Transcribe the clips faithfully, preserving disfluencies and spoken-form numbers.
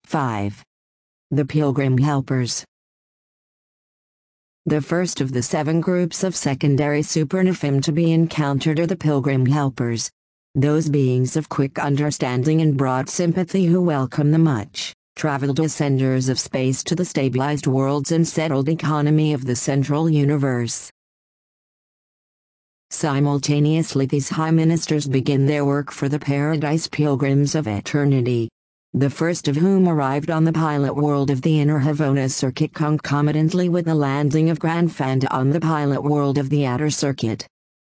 five. The Pilgrim Helpers. The first of the seven groups of secondary super-Nephim to be encountered are the Pilgrim Helpers, those beings of quick understanding and broad sympathy who welcome the much-traveled ascenders of space to the stabilized worlds and settled economy of the central universe. Simultaneously, these high ministers begin their work for the paradise pilgrims of eternity, the first of whom arrived on the pilot world of the inner Havona circuit concomitantly with the landing of Grand Fanda on the pilot world of the outer circuit.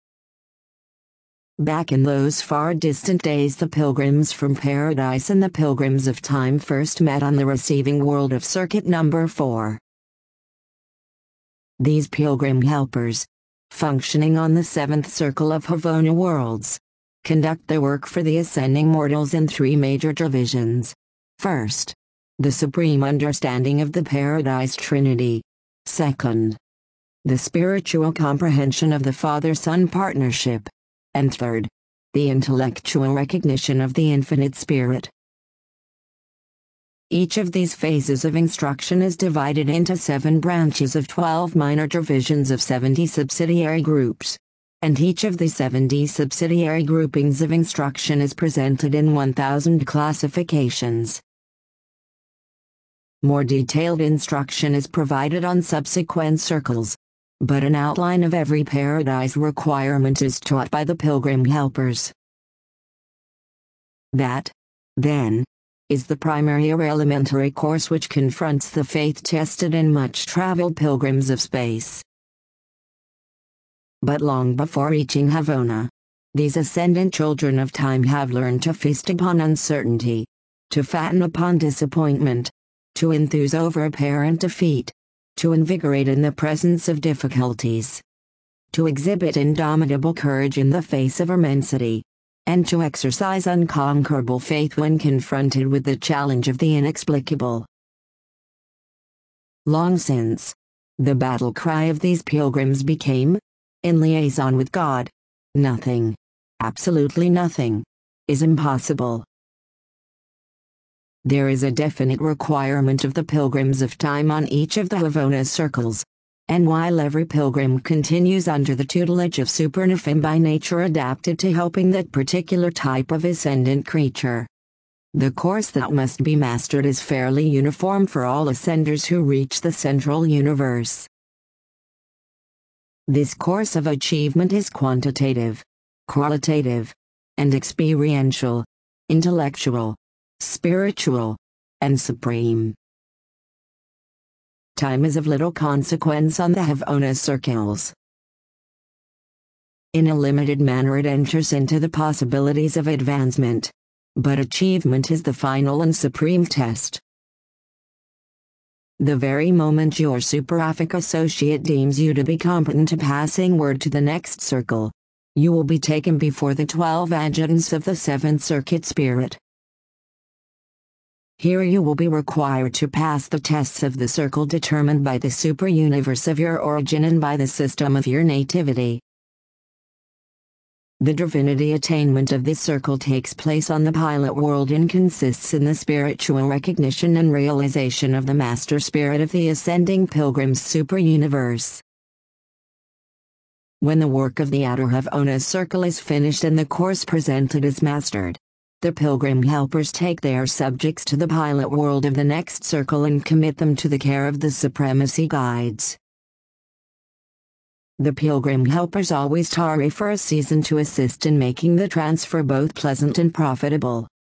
Back in those far distant days, the pilgrims from paradise and the pilgrims of time first met on the receiving world of circuit number four. These pilgrim helpers, functioning on the seventh circle of Havona worlds, conduct their work for the ascending mortals in three major divisions. First, the supreme understanding of the Paradise Trinity. Second, the spiritual comprehension of the Father-Son partnership. And third, the intellectual recognition of the Infinite Spirit. Each of these phases of instruction is divided into seven branches of twelve minor divisions of seventy subsidiary groups, and each of the seventy subsidiary groupings of instruction is presented in one thousand classifications. More detailed instruction is provided on subsequent circles, but an outline of every paradise requirement is taught by the Pilgrim Helpers. That, then, is the primary or elementary course which confronts the faith-tested and much-traveled pilgrims of space. But long before reaching Havona, these ascendant children of time have learned to feast upon uncertainty, to fatten upon disappointment, to enthuse over apparent defeat, to invigorate in the presence of difficulties, to exhibit indomitable courage in the face of immensity, and to exercise unconquerable faith when confronted with the challenge of the inexplicable. Long since, the battle cry of these pilgrims became, in liaison with God, nothing, absolutely nothing, is impossible. There is a definite requirement of the pilgrims of time on each of the Havona circles, and while every pilgrim continues under the tutelage of super-Nephim by nature adapted to helping that particular type of ascendant creature, the course that must be mastered is fairly uniform for all ascenders who reach the central universe. This course of achievement is quantitative, qualitative, and experiential, intellectual, spiritual, and supreme. Time is of little consequence on the Havona circles. In a limited manner it enters into the possibilities of advancement, but achievement is the final and supreme test. The very moment your superific associate deems you to be competent to passing word to the next circle, you will be taken before the twelve adjutants of the seventh circuit spirit. Here you will be required to pass the tests of the circle determined by the super-universe of your origin and by the system of your nativity. The divinity attainment of this circle takes place on the pilot world and consists in the spiritual recognition and realization of the master spirit of the ascending pilgrim's super-universe. When the work of the outer Havona circle is finished and the course presented is mastered, the pilgrim helpers take their subjects to the pilot world of the next circle and commit them to the care of the supremacy guides. The pilgrim helpers always tarry for a season to assist in making the transfer both pleasant and profitable.